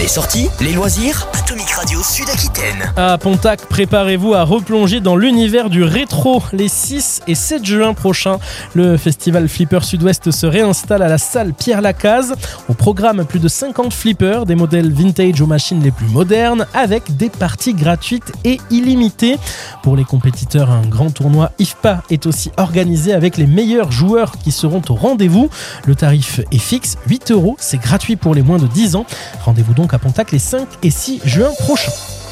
Les sorties, les loisirs, Atomic Radio Sud-Aquitaine. À Pontac, préparez-vous à replonger dans l'univers du rétro les 6 et 7 juin prochains. Le festival Flipper Sud-Ouest se réinstalle à la salle Pierre Lacaze. Au programme, plus de 50 flippers, des modèles vintage aux machines les plus modernes, avec des parties gratuites et illimitées. Pour les compétiteurs, un grand tournoi IFPA est aussi organisé avec les meilleurs joueurs qui seront au rendez-vous. Le tarif est fixe, 8 €, c'est gratuit pour les moins de 10 ans. Rendez-vous donc à Pontac les 5 et 6 juin prochains.